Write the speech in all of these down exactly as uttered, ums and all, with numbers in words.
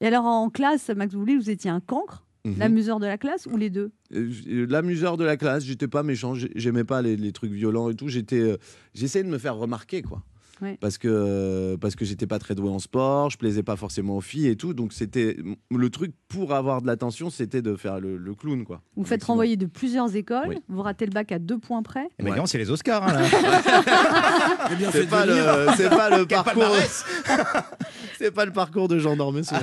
Et alors en classe, Max Boublil, vous étiez un cancre, Mhm. l'amuseur de la classe ou les deux? Euh, L'amuseur de la classe, j'étais pas méchant, j'ai- j'aimais pas les, les trucs violents et tout. J'étais, euh, j'essayais de me faire remarquer, quoi. Ouais. Parce que, euh, parce que j'étais pas très doué en sport, je plaisais pas forcément aux filles et tout. Donc c'était le truc pour avoir de l'attention, c'était de faire le, le clown, quoi. Vous faites Maximum. renvoyer de plusieurs écoles, Oui. vous ratez le bac à deux points près. Eh ben, Ouais. non, c'est les Oscars. Hein, là. C'est bien C'est fait pas, de venir. le, c'est pas le Quel parcours. palmarès. C'est pas le parcours de Jean Dormesson.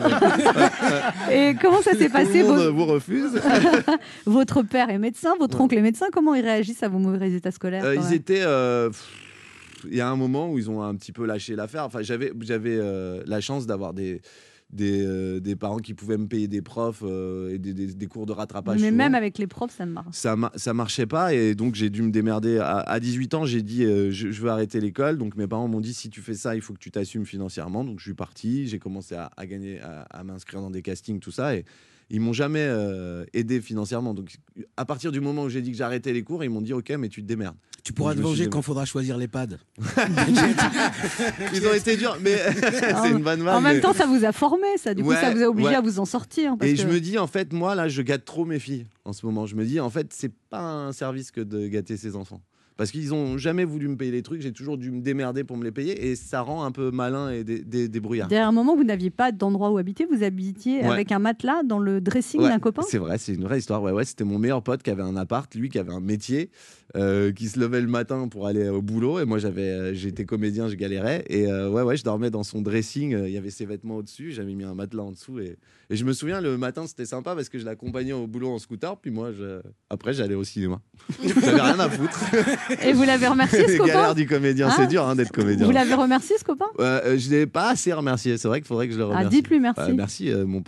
Et comment ça s'est passé? Tout le monde Vos- vous refuse. Votre père est médecin, votre Ouais. oncle est médecin. Comment ils réagissent à vos mauvais états scolaires? Euh, quand ils même étaient. euh, pff, Il y a un moment où ils ont un petit peu lâché l'affaire. Enfin, j'avais, j'avais euh, la chance d'avoir des, des, euh, des parents qui pouvaient me payer des profs euh, et des, des- des cours de rattrapage. Mais souvent. même avec les profs, ça me marre. Ça, ma- ça marchait pas et donc j'ai dû me démerder. À, à dix-huit ans, j'ai dit euh, je, je veux arrêter l'école. Donc mes parents m'ont dit si tu fais ça, il faut que tu t'assumes financièrement. Donc je suis parti, j'ai commencé à, à gagner, à, à m'inscrire dans des castings, tout ça. Et ils m'ont jamais euh, aidé financièrement. Donc à partir du moment où j'ai dit que j'arrêtais les cours, ils m'ont dit ok, mais tu te démerdes. Tu pourras Je te me suis venger démarré. quand faudra choisir l'EHPAD. Ils ont été durs, mais c'est une bonne vanne. En même mais- temps, ça vous a formé, ça. Du coup, Ouais, ça vous a obligé ouais. à vous en sortir. parce Et que- je me dis, en fait, moi, là, je gâte trop mes filles en ce moment. Je me dis, en fait, c'est pas un service que de gâter ses enfants. Parce qu'ils ont jamais voulu me payer les trucs, j'ai toujours dû me démerder pour me les payer et ça rend un peu malin et dé- dé- débrouillard. Derrière un moment, vous n'aviez pas d'endroit où habiter, vous habitiez Ouais. avec un matelas dans le dressing Ouais, d'un copain. c'est vrai, c'est une vraie histoire. Ouais, ouais, c'était mon meilleur pote qui avait un appart, lui qui avait un métier, euh, qui se levait le matin pour aller au boulot. Et moi, j'avais, euh, j'étais comédien, je galérais. Et euh, ouais, ouais, je dormais dans son dressing. euh, Il y avait ses vêtements au-dessus, j'avais mis un matelas en dessous. Et, et je me souviens, le matin, c'était sympa parce que je l'accompagnais au boulot en scooter. Puis moi, je... après, j'allais au cinéma. J'avais rien à foutre. Et vous l'avez remercié, ce Les copain? galères du comédien, Ah. c'est dur hein, d'être comédien. Vous l'avez remercié, ce copain? Euh, euh, je l'ai pas assez remercié. C'est vrai qu'il faudrait que je le remercie. Ah, dites-lui merci. Euh, merci, euh, mon pote.